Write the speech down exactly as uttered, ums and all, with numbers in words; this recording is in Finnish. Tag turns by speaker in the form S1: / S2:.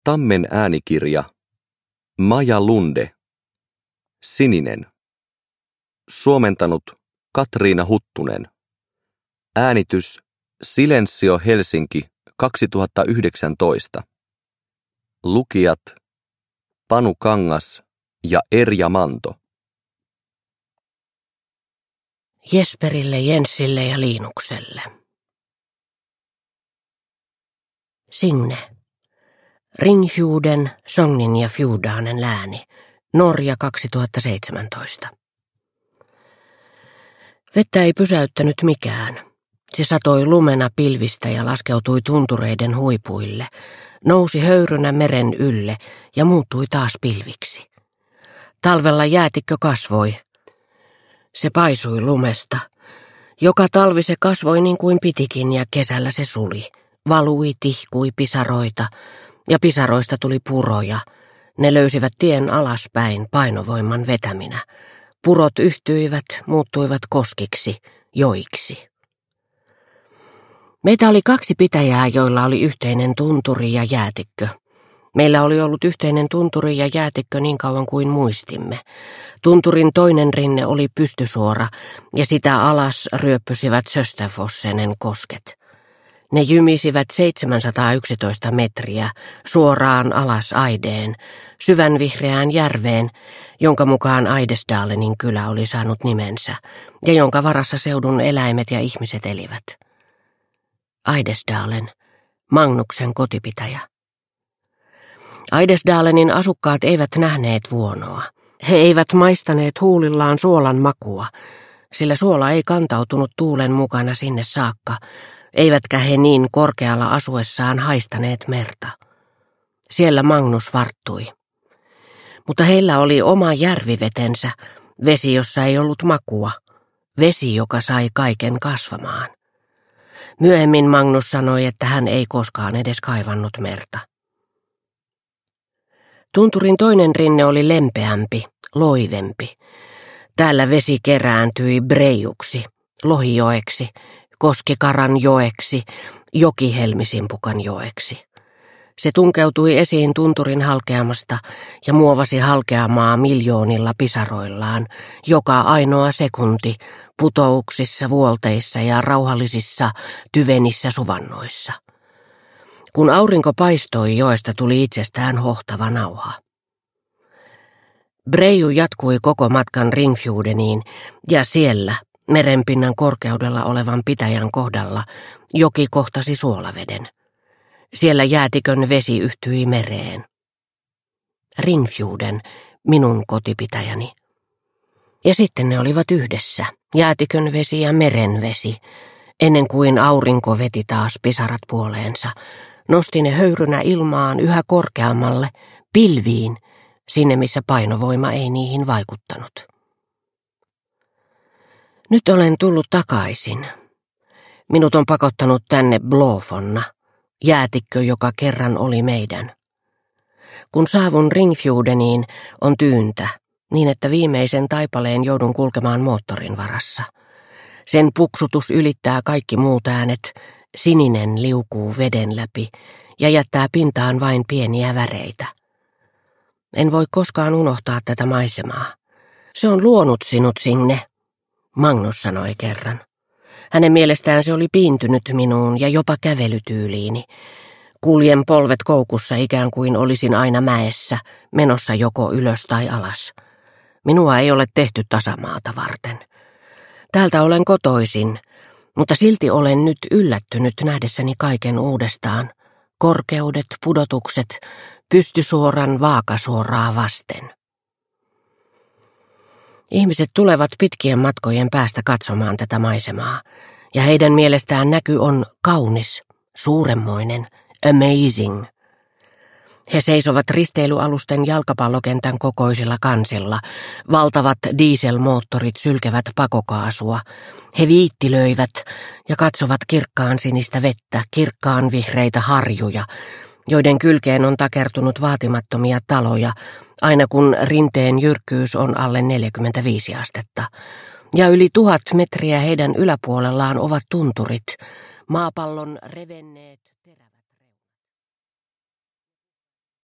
S1: Tammen äänikirja. Maja Lunde. Sininen. Suomentanut Katriina Huttunen. Äänitys Silensio Helsinki kaksituhattayhdeksäntoista. Lukijat Panu Kangas ja Erja Manto.
S2: Jesperille, Jenssille ja Liinukselle. Signe. Ringhjuden, Sognin ja Fjordanen lääni. Norja kaksituhattaseitsemäntoista. Vettä ei pysäyttänyt mikään. Se satoi lumena pilvistä ja laskeutui tuntureiden huipuille, nousi höyrynä meren ylle ja muuttui taas pilviksi. Talvella jäätikkö kasvoi. Se paisui lumesta. Joka talvi se kasvoi niin kuin pitikin ja kesällä se suli. Valui, tihkui pisaroita ja pisaroista tuli puroja. Ne löysivät tien alaspäin painovoiman vetäminä. Purot yhtyivät, muuttuivat koskiksi, joiksi. Meitä oli kaksi pitäjää, joilla oli yhteinen tunturi ja jäätikkö. Meillä oli ollut yhteinen tunturi ja jäätikkö niin kauan kuin muistimme. Tunturin toinen rinne oli pystysuora ja sitä alas ryöppysivät Sösterfossenen kosket. Ne jymisivät seitsemänsataayksitoista metriä suoraan alas Aideen, syvän vihreään järveen, jonka mukaan Aidesdalenin kylä oli saanut nimensä ja jonka varassa seudun eläimet ja ihmiset elivät. Aidesdalen, Magnuksen kotipitäjä. Aidesdalenin asukkaat eivät nähneet vuonoa. He eivät maistaneet huulillaan suolan makua, sillä suola ei kantautunut tuulen mukana sinne saakka, eivätkä he niin korkealla asuessaan haistaneet merta. Siellä Magnus varttui. Mutta heillä oli oma järvivetensä, vesi, jossa ei ollut makua, vesi, joka sai kaiken kasvamaan. Myöhemmin Magnus sanoi, että hän ei koskaan edes kaivannut merta. Tunturin toinen rinne oli lempeämpi, loivempi. Täällä vesi kerääntyi Breijuksi, Lohijoeksi, Koskikaran joeksi, Jokihelmisimpukan joeksi. Se tunkeutui esiin tunturin halkeamasta ja muovasi halkeamaa miljoonilla pisaroillaan, joka ainoa sekunti, putouksissa, vuolteissa ja rauhallisissa, tyvenissä suvannoissa. Kun aurinko paistoi, joesta tuli itsestään hohtava nauha. Breiju jatkui koko matkan Ringfjordeniin ja siellä, merenpinnan korkeudella olevan pitäjän kohdalla, joki kohtasi suolaveden. Siellä jäätikön vesi yhtyi mereen. Ringfjorden, minun kotipitäjäni. Ja sitten ne olivat yhdessä, jäätikön vesi ja meren vesi, ennen kuin aurinko veti taas pisarat puoleensa. Nosti ne höyrynä ilmaan yhä korkeammalle, pilviin, sinne missä painovoima ei niihin vaikuttanut. Nyt olen tullut takaisin. Minut on pakottanut tänne Blåfonna, jäätikkö, joka kerran oli meidän. Kun saavun Ringfjordeniin, on tyyntä, niin että viimeisen taipaleen joudun kulkemaan moottorin varassa. Sen puksutus ylittää kaikki muut äänet, sininen liukuu veden läpi ja jättää pintaan vain pieniä väreitä. En voi koskaan unohtaa tätä maisemaa. Se on luonut sinut, Signe, Magnus sanoi kerran. Hänen mielestään se oli piintynyt minuun ja jopa kävelytyyliini. Kuljen polvet koukussa ikään kuin olisin aina mäessä, menossa joko ylös tai alas. Minua ei ole tehty tasamaata varten. Täältä olen kotoisin, mutta silti olen nyt yllättynyt nähdessäni kaiken uudestaan. Korkeudet, pudotukset, pystysuoran vaakasuoraa vasten. Ihmiset tulevat pitkien matkojen päästä katsomaan tätä maisemaa, ja heidän mielestään näky on kaunis, suuremmoinen, amazing. He seisovat risteilyalusten jalkapallokentän kokoisilla kansilla, valtavat dieselmoottorit sylkevät pakokaasua. He viittilöivät ja katsovat kirkkaan sinistä vettä, kirkkaan vihreitä harjuja, joiden kylkeen on takertunut vaatimattomia taloja, aina kun rinteen jyrkkyys on alle neljäkymmentäviisi astetta. Ja yli tuhat metriä heidän yläpuolellaan ovat tunturit, maapallon revenneet terävät.